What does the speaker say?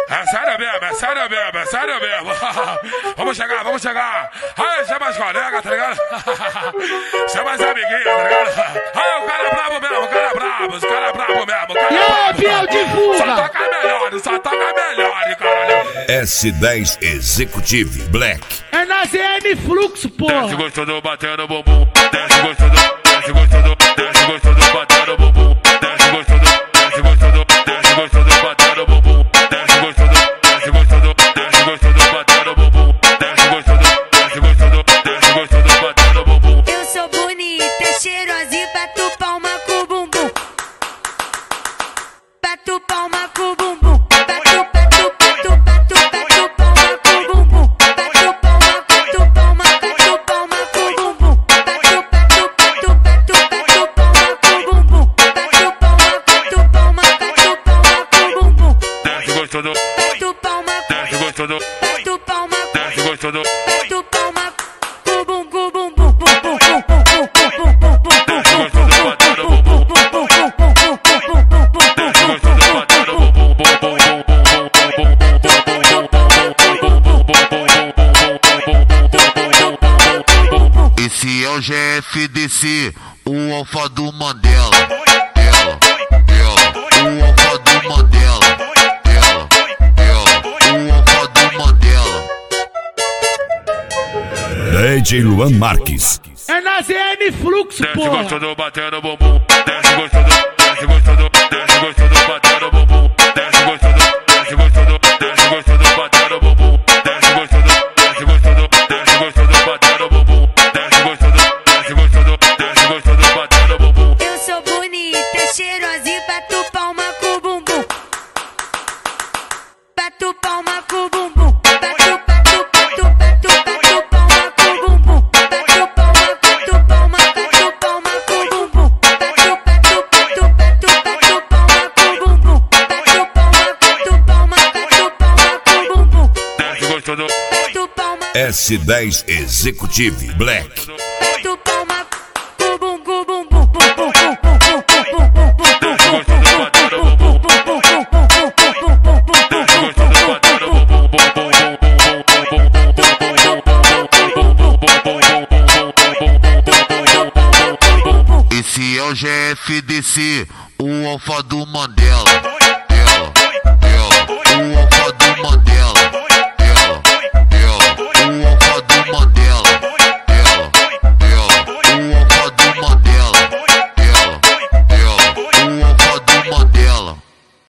É sério mesmo, é sério mesmo, é sério mesmo. Vamos chegar, vamos chegar. Aí, chama as colegas, tá ligado? Chama as amiguinhas, tá ligado? Aí, o cara é brabo mesmo, o cara é brabo, os cara é brabo mesmo, o cara é brabo. Biel, divulga! Só toca melhor, caralho. S10 Executive Black. É na ZM Fluxo, porra! Desce gostoso batendo bumbum, desce gostoso, desce gostoso, desce gostoso batendo bumbum, desce gostoso, desce gostoso, desce gostoso batendo bumbum, desce gostoso, desce gostoso, desce gostoso batendo bumbum, desce gostoso, desce gostoso, desce gostoso batendo bumbum. Eu sou bonita, cheirosa e bato palma com o bumbum. Bato palma com o bumbum. Bato palma, Desce gostoso, bato palma, desce gostoso, bato palma, bum bum bum bum bum bum desce gostoso batendo bumbum, desce gostoso batendo bumbum, Esse é o GFDC, o alfa do Mandela. O alfa do Mandela. O alfa do Mandela. DJ Luan Marques. É na ZM Fluxo, desce porra! gostoso batendo bumbum, desce gostoso, desce gostoso, desce gostoso batendo bumbum, desce gostoso, desce gostoso, desce gostoso batendo bumbum, desce gostoso, desce gostoso, desce gostoso batendo bumbum, desce gostoso, desce gostoso, desce gostoso batendo bumbum. Eu sou bonita, cheirosa e bato palma com o bumbum. Bato palma com o bumbum. Bato palma com o bumbum. Bato palma com o bumbum. Bato palma com o bumbum. Bato palma com o bumbum. Desce gostoso, Bato palma, S10 Executive Black. bato palma com o bumbum. desce gostoso batendo bumbum, desce gostoso batendo bumbum. Esse é o GFDC, o alfa do Mandela.